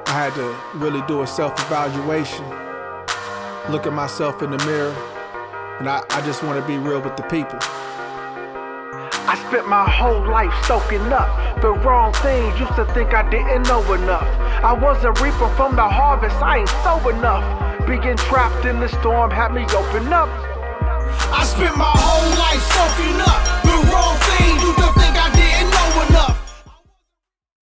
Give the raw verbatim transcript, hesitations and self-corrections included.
I had to really do a self-evaluation, look at myself in the mirror, and I, I just want to be real with the people. I spent my whole life soaking up the wrong things, used to think I didn't know enough. I wasn't reaping from the harvest, I ain't sober enough. Being trapped in the storm had me open up. I spent my whole life soaking up the wrong things, used to